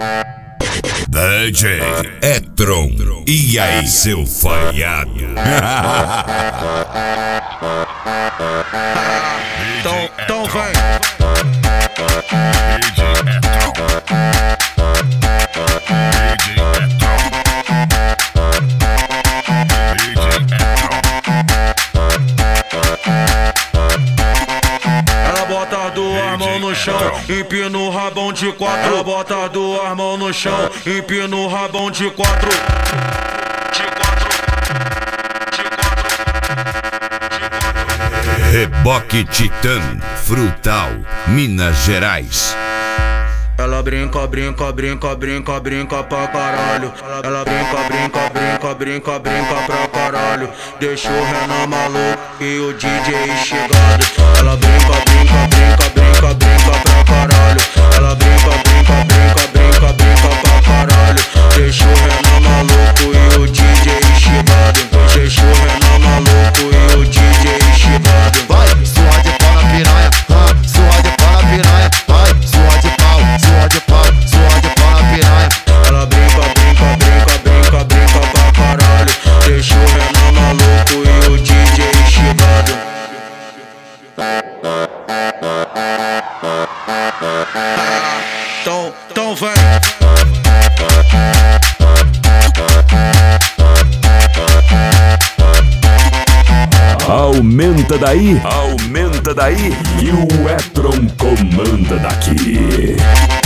DJ Etron, e aí, seu falhado? Então vem. Ela bota duas mãos no chão, empina o rabão de quatro. Ela bota duas mãos no chão, empina o rabão de quatro. Reboque Titã, Frutal, Minas Gerais. Ela brinca, brinca, brinca, brinca, brinca pra caralho. Ela brinca, brinca, brinca, brinca, brinca pra caralho. Deixa o Renan maluco e o DJ chegado. Ela brinca, brinca, brinca, brinca, brinca pra caralho. Ela brinca, brinca, brinca, brinca, brinca pra caralho. Deixa o Renan maluco e o DJ chegado. Deixa o Renan maluco e o DJ chegado. Vai, suor de pau na piranha, suor de pau na piranha. Vai, suor de pau, suor de pau, suor de pau na piranha. Ela brinca, brinca, brinca, brinca, brinca pra caralho. Deixa o Renan maluco e o DJ chegado. Então vem. Aumenta daí, e o Etron comanda daqui.